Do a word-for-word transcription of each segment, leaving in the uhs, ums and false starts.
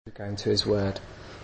Go into his word.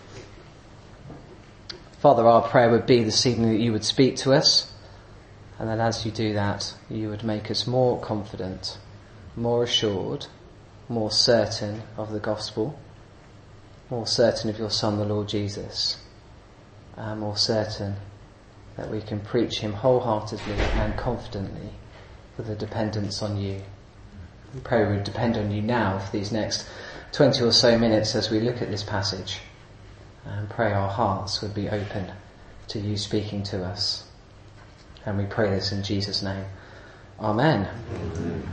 Father, our prayer would be this evening that you would speak to us, and that as you do that, you would make us more confident, more assured, more certain of the gospel, more certain of your Son, the Lord Jesus, and more certain that we can preach him wholeheartedly and confidently with a dependence on you. We pray we would depend on you now for these next twenty or so minutes as we look at this passage, and pray our hearts would be open to you speaking to us. And we pray this in Jesus' name. Amen. Amen.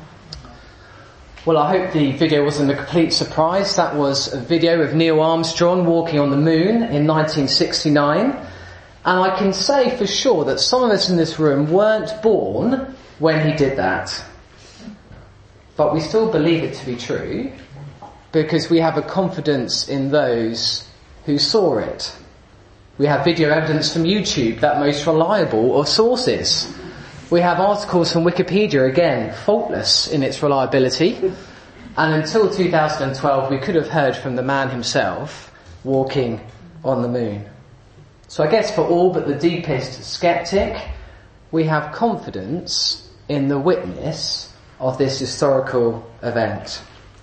Well, I hope the video wasn't a complete surprise. That was a video of Neil Armstrong walking on the moon in nineteen sixty-nine. And I can say for sure that some of us in this room weren't born when he did that. But we still believe it to be true, because we have a confidence in those who saw it. We have video evidence from YouTube, that most reliable of sources. We have articles from Wikipedia, again, faultless in its reliability. And until two thousand twelve, we could have heard from the man himself walking on the moon. So I guess for all but the deepest skeptic, we have confidence in the witness of this historical event.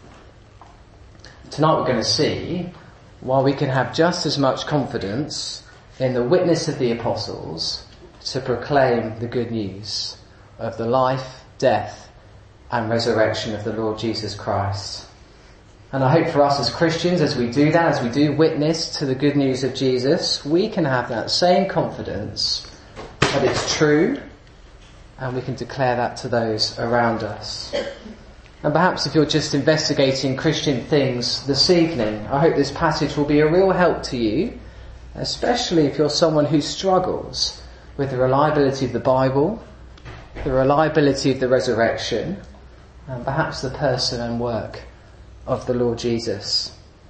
Tonight we're going to see why we can have just as much confidence in the witness of the apostles to proclaim the good news of the life, death and resurrection of the Lord Jesus Christ. And I hope for us as Christians, as we do that, as we do witness to the good news of Jesus, we can have that same confidence that it's true, and we can declare that to those around us. And perhaps if you're just investigating Christian things this evening, I hope this passage will be a real help to you, especially if you're someone who struggles with the reliability of the Bible, the reliability of the resurrection, and perhaps the person and work of the Lord Jesus.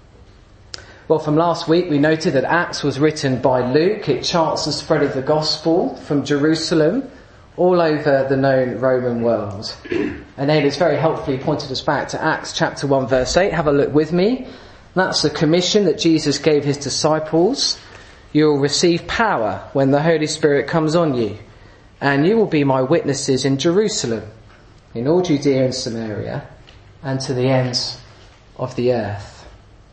Well, from last week we noted that Acts was written by Luke. It charts the spread of the gospel from Jerusalem all over the known Roman world. And Aidan's very helpfully pointed us back to Acts chapter one verse eight. Have a look with me. That's the commission that Jesus gave his disciples. You will receive power when the Holy Spirit comes on you, and you will be my witnesses in Jerusalem, in all Judea and Samaria, and to the ends of the earth.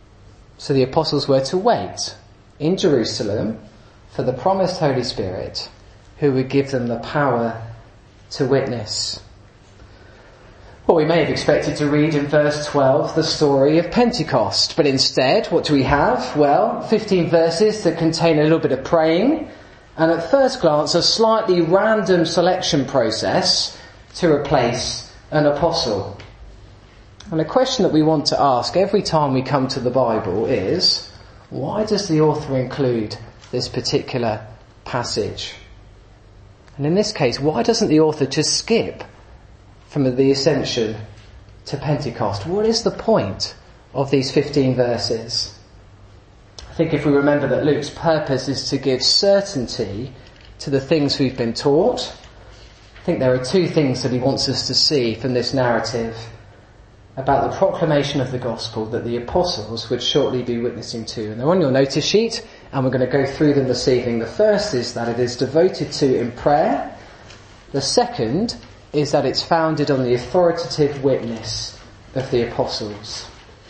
So the apostles were to wait in Jerusalem for the promised Holy Spirit, who would give them the power to witness. Well, we may have expected to read in verse twelve the story of Pentecost, but instead, what do we have? Well, fifteen verses that contain a little bit of praying, and at first glance a slightly random selection process to replace an apostle. And a question that we want to ask every time we come to the Bible is, why does the author include this particular passage? And in this case, why doesn't the author just skip from the ascension to Pentecost? What is the point of these fifteen verses? I think if we remember that Luke's purpose is to give certainty to the things we've been taught, I think there are two things that he wants us to see from this narrative about the proclamation of the gospel that the apostles would shortly be witnessing to. And they're on your notice sheet, and we're going to go through them this evening. The first is that it is devoted to in prayer. The second is that it's founded on the authoritative witness of the apostles.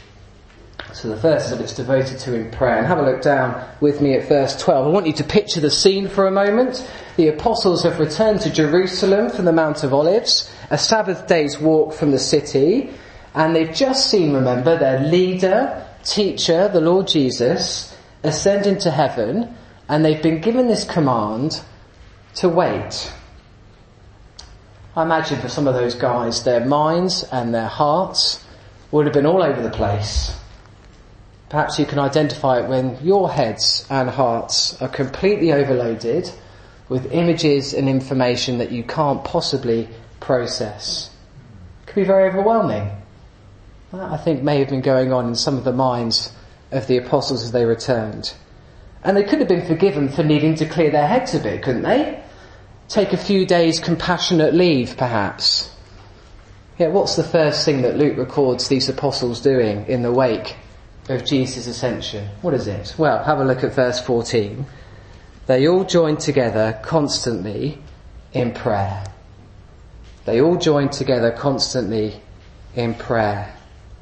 So the first is that it's devoted to in prayer. And have a look down with me at verse twelve. I want you to picture the scene for a moment. The apostles have returned to Jerusalem from the Mount of Olives, a Sabbath day's walk from the city, and they've just seen, remember, their leader, teacher, the Lord Jesus, ascend into heaven, and they've been given this command to wait. I imagine for some of those guys, their minds and their hearts would have been all over the place. Perhaps you can identify it when your heads and hearts are completely overloaded with images and information that you can't possibly process. It can be very overwhelming. That, I think, may have been going on in some of the minds of the apostles as they returned. And they could have been forgiven for needing to clear their heads a bit, couldn't they? Take a few days compassionate leave, perhaps. Yet what's the first thing that Luke records these apostles doing in the wake of Jesus' ascension. What is it? Well, have a look at verse fourteen. They all joined together constantly in prayer. They all joined together constantly in prayer.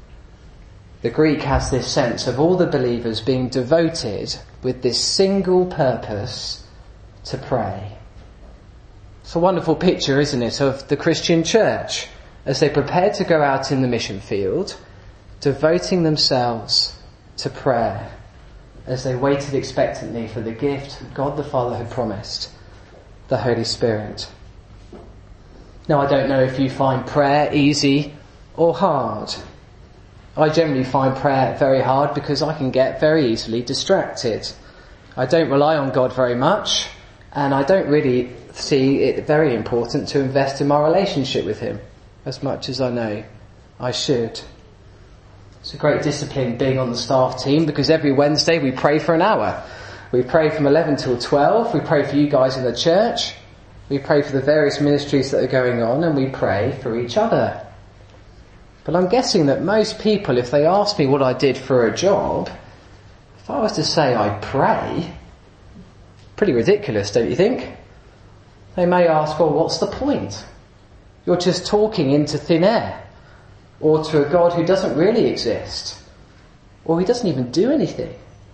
The Greek has this sense of all the believers being devoted with this single purpose to pray. It's a wonderful picture, isn't it, of the Christian church as they prepared to go out in the mission field, devoting themselves to prayer as they waited expectantly for the gift God the Father had promised, the Holy Spirit. Now, I don't know if you find prayer easy or hard. I generally find prayer very hard because I can get very easily distracted. I don't rely on God very much, and I don't really see it very important to invest in my relationship with him as much as I know I should. It's a great discipline being on the staff team because every Wednesday we pray for an hour. We pray from eleven till twelve. We pray for you guys in the church. We pray for the various ministries that are going on, and we pray for each other. But I'm guessing that most people, if they ask me what I did for a job, if I was to say I pray, pretty ridiculous, don't you think? They may ask, well, what's the point? You're just talking into thin air, or to a God who doesn't really exist, or he doesn't even do anything.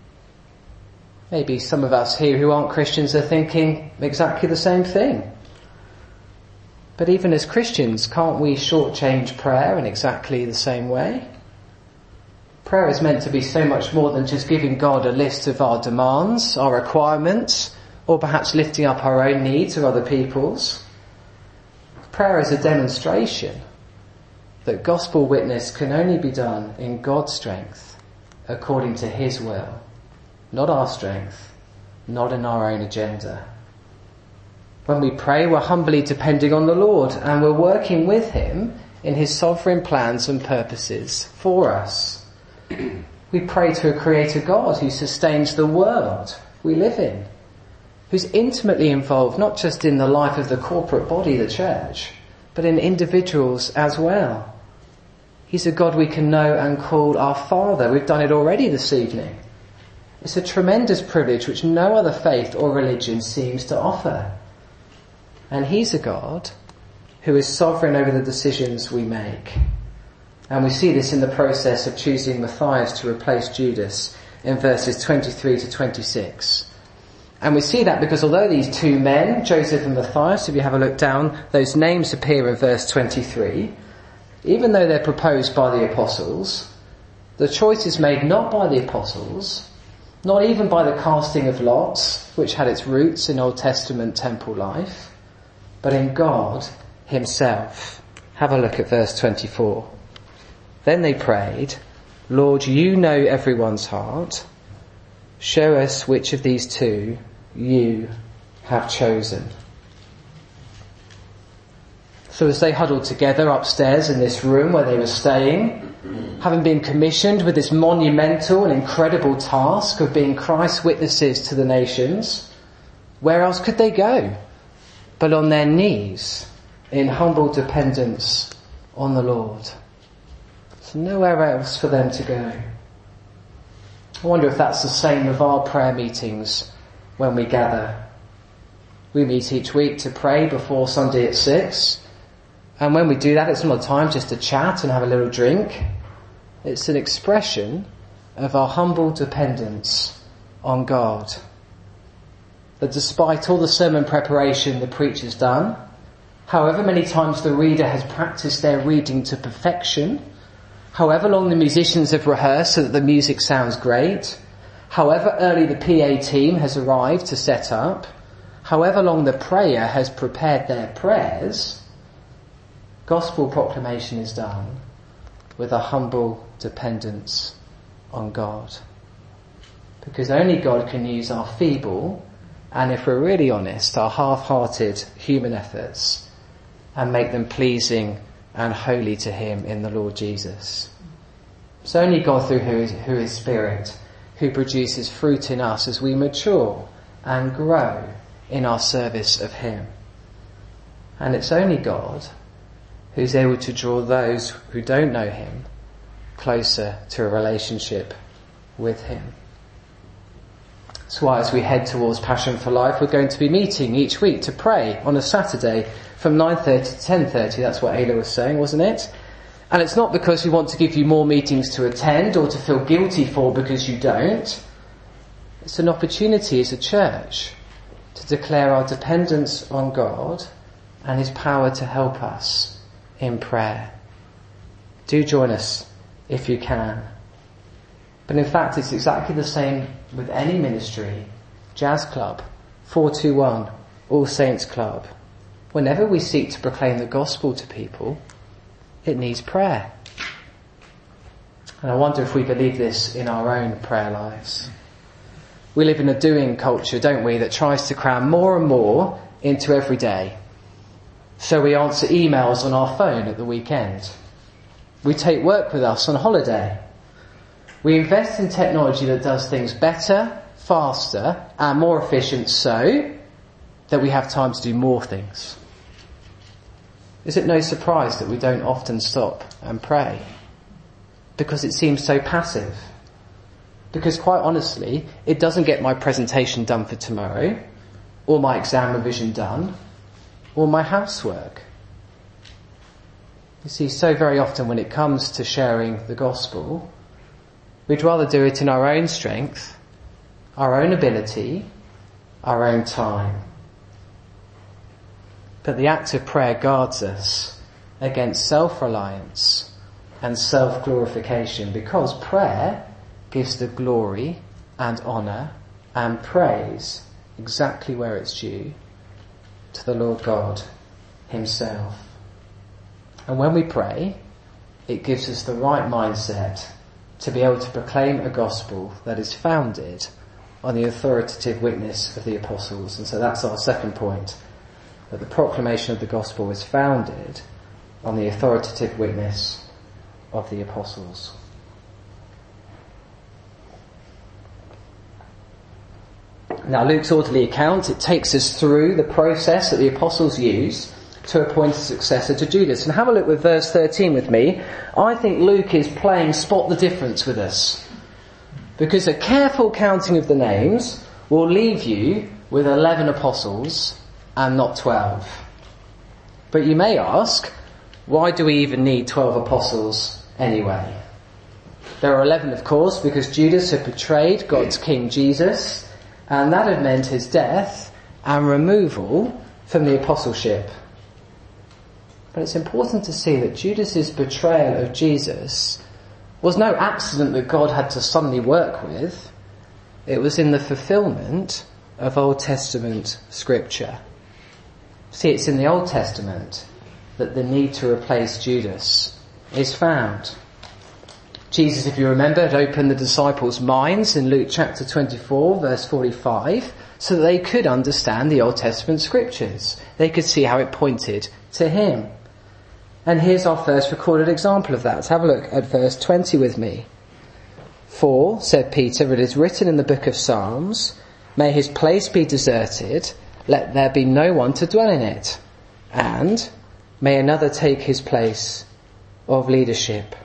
Maybe some of us here who aren't Christians are thinking exactly the same thing. But even as Christians, can't we shortchange prayer in exactly the same way? Prayer is meant to be so much more than just giving God a list of our demands, our requirements, or perhaps lifting up our own needs or other people's. Prayer is a demonstration that gospel witness can only be done in God's strength, according to his will, not our strength, not in our own agenda. When we pray, we're humbly depending on the Lord, and we're working with him in his sovereign plans and purposes for us. We pray to a creator God who sustains the world we live in, who's intimately involved not just in the life of the corporate body, the church, but in individuals as well. He's a God we can know and call our Father. We've done it already this evening. It's a tremendous privilege which no other faith or religion seems to offer. And he's a God who is sovereign over the decisions we make. And we see this in the process of choosing Matthias to replace Judas in verses twenty-three to twenty-six. And we see that because although these two men, Joseph and Matthias, if you have a look down, those names appear in verse twenty-three, even though they're proposed by the apostles, the choice is made not by the apostles, not even by the casting of lots, which had its roots in Old Testament temple life, but in God himself. Have a look at verse twenty-four. Then they prayed, Lord, you know everyone's heart. Show us which of these two you have chosen. So as they huddled together upstairs in this room where they were staying, having been commissioned with this monumental and incredible task of being Christ's witnesses to the nations, where else could they go but on their knees in humble dependence on the Lord? There's nowhere else for them to go. I wonder if that's the same with our prayer meetings when we gather. We meet each week to pray before Sunday at six. And when we do that, it's not a time just to chat and have a little drink. It's an expression of our humble dependence on God. That despite all the sermon preparation the preacher's done, however many times the reader has practiced their reading to perfection, however long the musicians have rehearsed so that the music sounds great, however early the P A team has arrived to set up, however long the prayer has prepared their prayers, gospel proclamation is done with a humble dependence on God. Because only God can use our feeble, and if we're really honest, our half-hearted human efforts and make them pleasing and holy to him in the Lord Jesus. It's only God through who is, who is Spirit who produces fruit in us as we mature and grow in our service of him. And it's only God who's able to draw those who don't know him closer to a relationship with him. That's why as we head towards Passion for Life, we're going to be meeting each week to pray on a Saturday from nine thirty to ten thirty. That's what Ayla was saying, wasn't it? And it's not because we want to give you more meetings to attend or to feel guilty for because you don't. It's an opportunity as a church to declare our dependence on God and his power to help us in prayer. Do join us if you can. But in fact, it's exactly the same with any ministry, Jazz Club, four two one, All Saints Club. Whenever we seek to proclaim the gospel to people, it needs prayer. And I wonder if we believe this in our own prayer lives. We live in a doing culture, don't we, that tries to cram more and more into every day. So we answer emails on our phone at the weekend. We take work with us on holiday. We invest in technology that does things better, faster, and more efficient so that we have time to do more things. Is it no surprise that we don't often stop and pray? Because it seems so passive. Because quite honestly, it doesn't get my presentation done for tomorrow, or my exam revision done, or my housework. You see, so very often when it comes to sharing the gospel, we'd rather do it in our own strength, our own ability, our own time. But the act of prayer guards us against self-reliance and self-glorification, because prayer gives the glory and honour and praise exactly where it's due to the Lord God himself. And when we pray, it gives us the right mindset to be able to proclaim a gospel that is founded on the authoritative witness of the apostles. And so that's our second point, that the proclamation of the gospel is founded on the authoritative witness of the apostles. Now, Luke's orderly account, it takes us through the process that the apostles used to appoint a successor to Judas. And have a look with verse thirteen with me. I think Luke is playing spot the difference with us, because a careful counting of the names will leave you with eleven apostles and not twelve. But you may ask, why do we even need twelve apostles anyway? There are eleven, of course, because Judas had betrayed God's King Jesus, and that had meant his death and removal from the apostleship. But it's important to see that Judas's betrayal of Jesus was no accident that God had to suddenly work with. It was in the fulfillment of Old Testament scripture. See, it's in the Old Testament that the need to replace Judas is found. Jesus, if you remember, had opened the disciples' minds in Luke chapter twenty-four, verse forty-five, so that they could understand the Old Testament scriptures. They could see how it pointed to him. And here's our first recorded example of that. Let's have a look at verse twenty with me. For, said Peter, it is written in the book of Psalms, may his place be deserted, let there be no one to dwell in it, and may another take his place of leadership.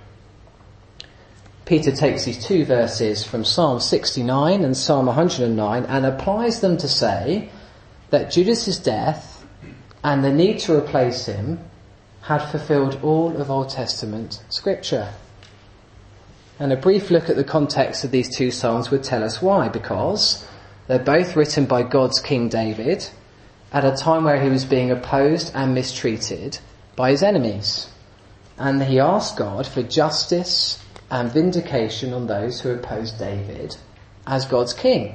Peter takes these two verses from Psalm sixty-nine and Psalm one hundred nine and applies them to say that Judas's death and the need to replace him had fulfilled all of Old Testament scripture. And a brief look at the context of these two psalms would tell us why, because they're both written by God's King David at a time where he was being opposed and mistreated by his enemies. And he asked God for justice and vindication on those who opposed David as God's king.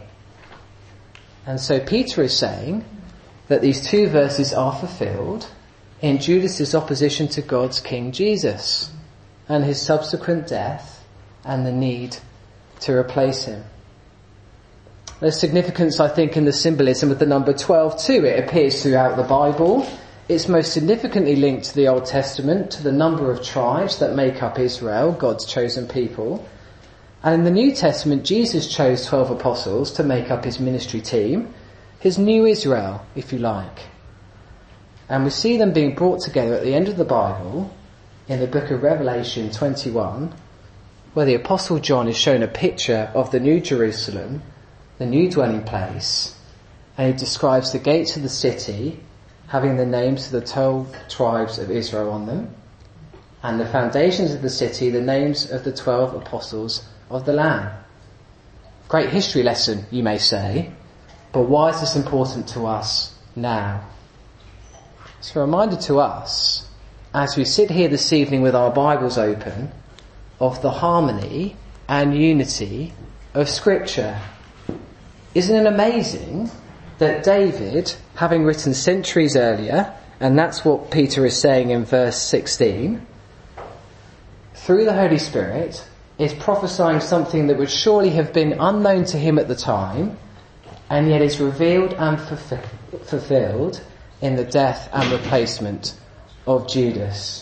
And so Peter is saying that these two verses are fulfilled in Judas's opposition to God's King Jesus and his subsequent death and the need to replace him. There's significance, I think, in the symbolism of the number twelve too. It appears throughout the Bible. It's most significantly linked to the Old Testament, to the number of tribes that make up Israel, God's chosen people. And in the New Testament, Jesus chose twelve apostles to make up his ministry team, his new Israel, if you like. And we see them being brought together at the end of the Bible in the book of Revelation twenty-one, where the Apostle John is shown a picture of the New Jerusalem, the new dwelling place, and he describes the gates of the city having the names of the twelve tribes of Israel on them, and the foundations of the city, the names of the twelve apostles of the Lamb. Great history lesson, you may say, but why is this important to us now? It's a reminder to us, as we sit here this evening with our Bibles open, of the harmony and unity of Scripture. Isn't it amazing that David, having written centuries earlier, and that's what Peter is saying in verse sixteen, through the Holy Spirit, is prophesying something that would surely have been unknown to him at the time, and yet is revealed and fulfilled in the death and replacement of Judas.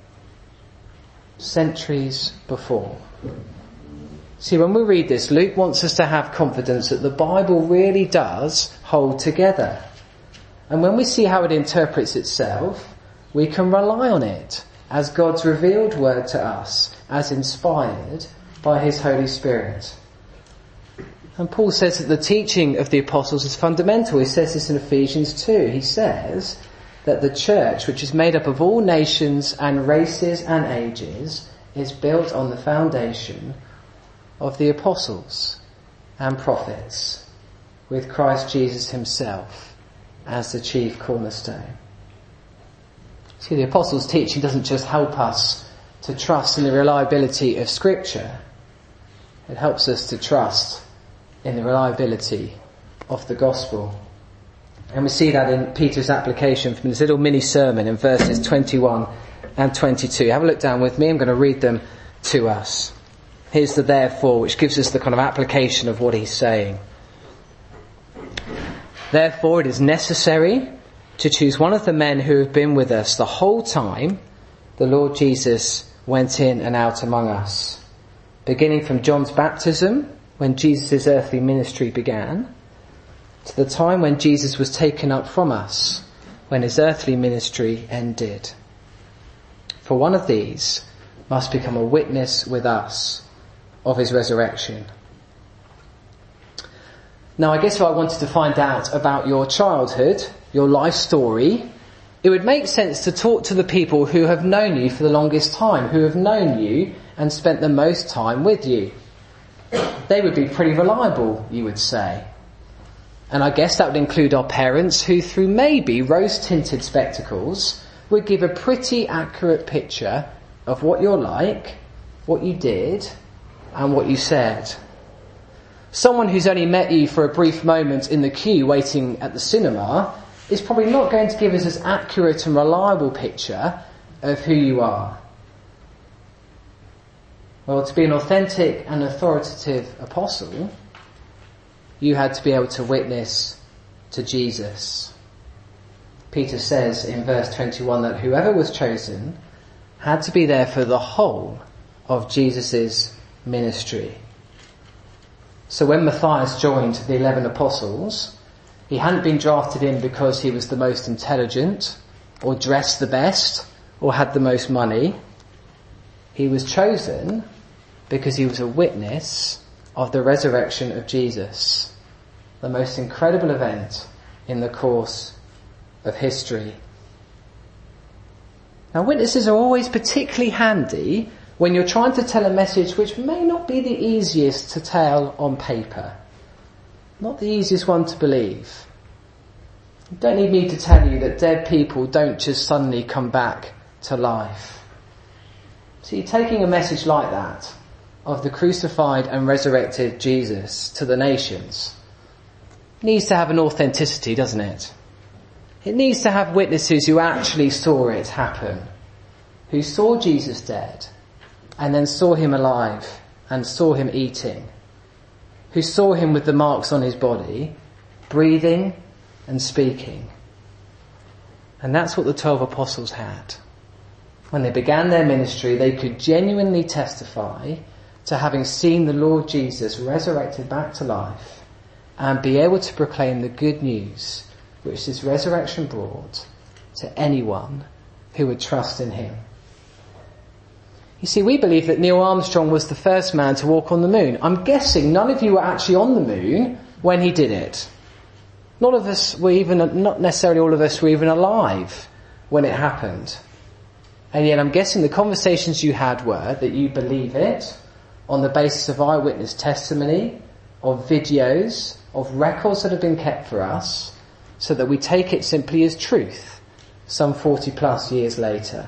Centuries before. See, when we read this, Luke wants us to have confidence that the Bible really does hold together. And when we see how it interprets itself, we can rely on it as God's revealed word to us, as inspired by his Holy Spirit. And Paul says that the teaching of the apostles is fundamental. He says this in Ephesians two. He says that the church, which is made up of all nations and races and ages, is built on the foundation of the apostles and prophets, with Christ Jesus himself as the chief cornerstone. See, the apostles' teaching doesn't just help us to trust in the reliability of Scripture. It helps us to trust in the reliability of the gospel. And we see that in Peter's application from this little mini sermon in verses twenty-one and twenty-two. Have a look down with me. I'm going to read them to us. Here's the therefore, which gives us the kind of application of what he's saying. Therefore, it is necessary to choose one of the men who have been with us the whole time the Lord Jesus went in and out among us, beginning from John's baptism, when Jesus' earthly ministry began, to the time when Jesus was taken up from us, when his earthly ministry ended. For one of these must become a witness with us of his resurrection. Now, I guess if I wanted to find out about your childhood, your life story, it would make sense to talk to the people who have known you for the longest time, who have known you and spent the most time with you. They would be pretty reliable, you would say. And I guess that would include our parents, who through maybe rose-tinted spectacles would give a pretty accurate picture of what you're like, what you did, and what you said. Someone who's only met you for a brief moment in the queue waiting at the cinema is probably not going to give us as accurate and reliable picture of who you are. Well, to be an authentic and authoritative apostle, you had to be able to witness to Jesus. Peter says in verse twenty-one that whoever was chosen had to be there for the whole of Jesus' ministry. So when Matthias joined the eleven apostles, he hadn't been drafted in because he was the most intelligent, or dressed the best, or had the most money. He was chosen because he was a witness of the resurrection of Jesus, the most incredible event in the course of history. Now, witnesses are always particularly handy when you're trying to tell a message which may not be the easiest to tell on paper, not the easiest one to believe. You don't need me to tell you that dead people don't just suddenly come back to life. See, taking a message like that, of the crucified and resurrected Jesus to the nations, needs to have an authenticity, doesn't it? It needs to have witnesses who actually saw it happen, who saw Jesus dead, and then saw him alive, and saw him eating, who saw him with the marks on his body, breathing and speaking. And that's what the twelve apostles had. When they began their ministry, they could genuinely testify to having seen the Lord Jesus resurrected back to life, and be able to proclaim the good news which this resurrection brought to anyone who would trust in him. You see, we believe that Neil Armstrong was the first man to walk on the moon. I'm guessing none of you were actually on the moon when he did it. None of us were even, not necessarily all of us were even alive when it happened. And yet I'm guessing the conversations you had were that you believe it on the basis of eyewitness testimony, of videos, of records that have been kept for us, so that we take it simply as truth some forty plus years later.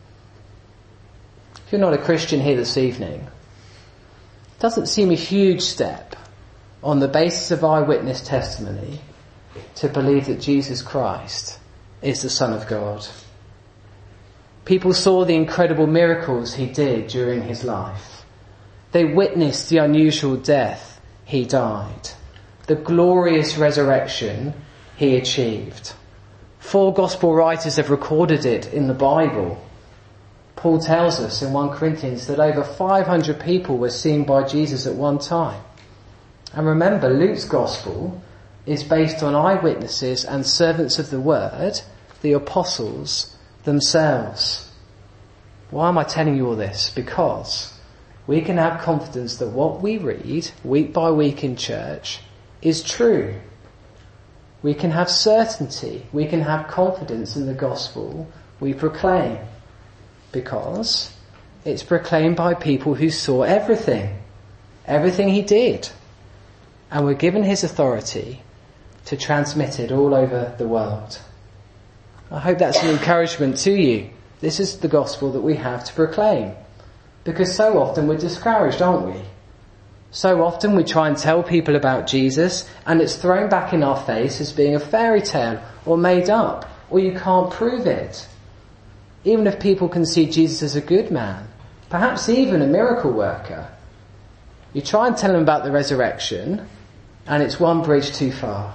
If you're not a Christian here this evening, it doesn't seem a huge step on the basis of eyewitness testimony to believe that Jesus Christ is the Son of God. People saw the incredible miracles he did during his life. They witnessed the unusual death he died, the glorious resurrection he achieved. Four gospel writers have recorded it in the Bible. Paul tells us in First Corinthians that over five hundred people were seen by Jesus at one time. And remember, Luke's gospel is based on eyewitnesses and servants of the word, the apostles themselves. Why am I telling you all this? Because we can have confidence that what we read week by week in church is true. We can have certainty. We can have confidence in the gospel we proclaim. Because it's proclaimed by people who saw everything. Everything he did. And were given his authority to transmit it all over the world. I hope that's an encouragement to you. This is the gospel that we have to proclaim. Because so often we're discouraged, aren't we? So often we try and tell people about Jesus and it's thrown back in our face as being a fairy tale or made up, or you can't prove it. Even if people can see Jesus as a good man, perhaps even a miracle worker, you try and tell them about the resurrection and it's one bridge too far.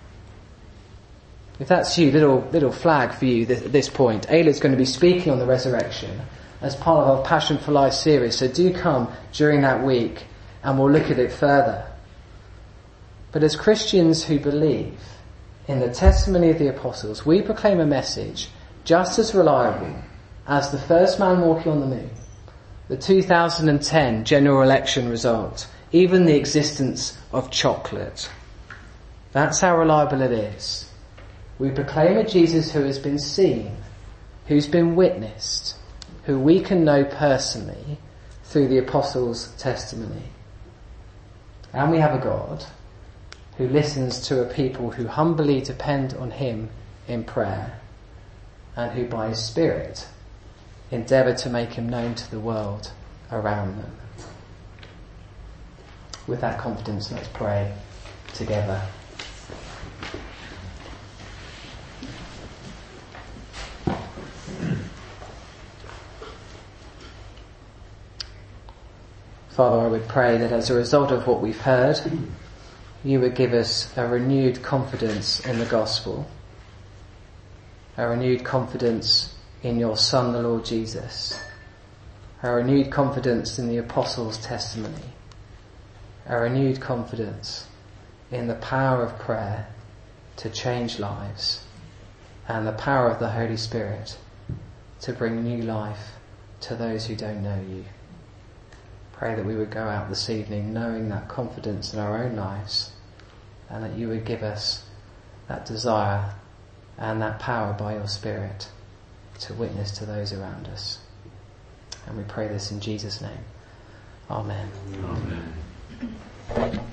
If that's you, little little flag for you at this point. Ayla's going to be speaking on the resurrection as part of our Passion for Life series, so do come during that week and we'll look at it further. But as Christians who believe in the testimony of the apostles, we proclaim a message just as reliable as the first man walking on the moon, the two thousand ten general election result, even the existence of chocolate. That's how reliable it is. We proclaim a Jesus who has been seen, who's been witnessed, who we can know personally through the apostles' testimony. And we have a God who listens to a people who humbly depend on him in prayer, and who by his Spirit endeavour to make him known to the world around them. With that confidence, let's pray together. Father, I would pray that as a result of what we've heard, you would give us a renewed confidence in the gospel, a renewed confidence in your Son, the Lord Jesus, a renewed confidence in the apostles' testimony, a renewed confidence in the power of prayer to change lives, and the power of the Holy Spirit to bring new life to those who don't know you. Pray that we would go out this evening knowing that confidence in our own lives, and that you would give us that desire and that power by your Spirit to witness to those around us. And we pray this in Jesus' name. Amen. Amen.